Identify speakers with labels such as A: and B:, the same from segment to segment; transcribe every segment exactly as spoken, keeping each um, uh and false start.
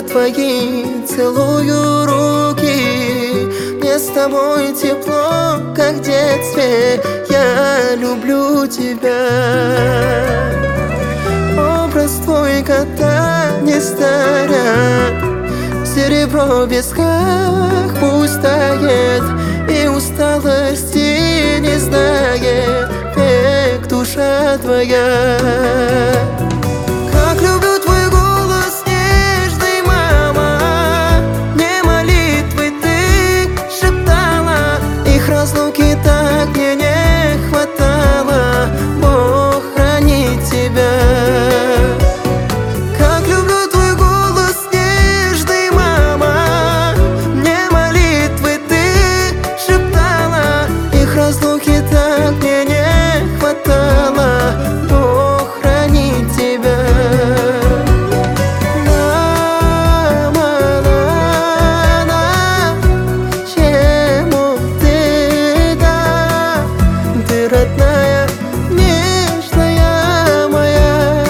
A: твои, целую руки. Мне с тобой тепло, как в детстве. Я люблю тебя. Образ твой кота не старят. Серебро в висках пусть тает, и усталости не знает век душа твоя. Как люблю твой голос нежный, мама. Мне молитвы ты шептала, их разлуки так мне не хватало. Бог хранит тебя. Как люблю твой голос нежный, мама. Мне молитвы ты шептала, их разлуки так мне не хватало. Бог хранит тебя. Родная, нежная моя.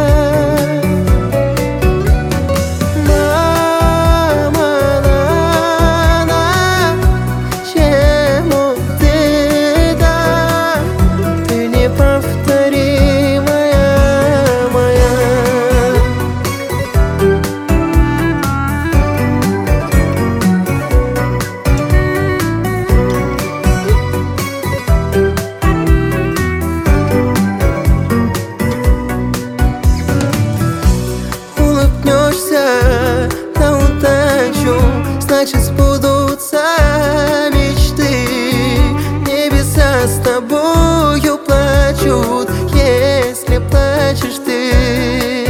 A: Мама, на, чему ты, да, ты неповторимая моя. На удачу, значит сбудутся мечты. Небеса с тобою плачут, если плачешь ты.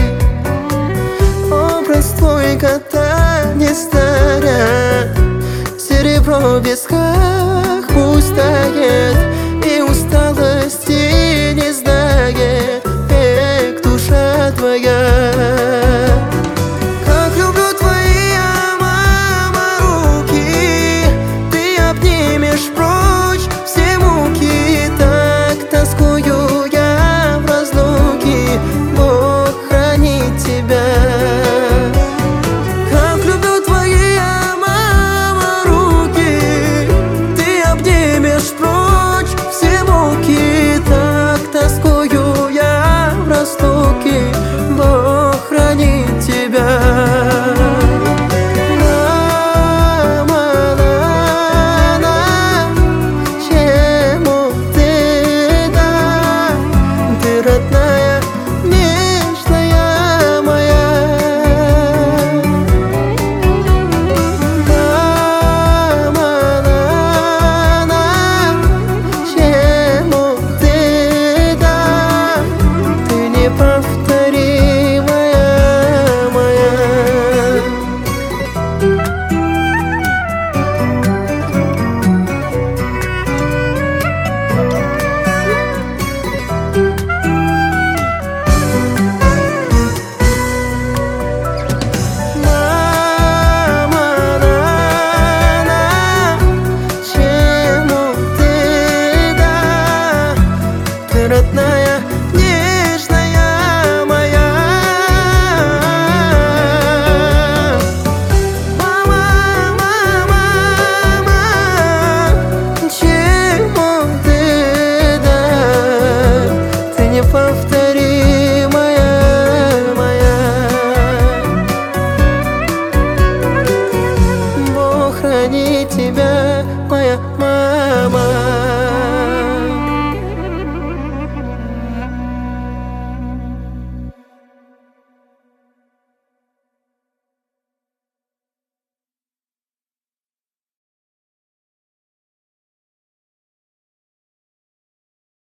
A: Образ твой кота не старят. Серебро в висках пусть тает, и усталости не знает век душа твоя. Бог хранит тебя. Мама, на, на, чему ты, да, ты родная, нежная моя. Мама, на, на, чему ты, да, ты не повтори. Родная.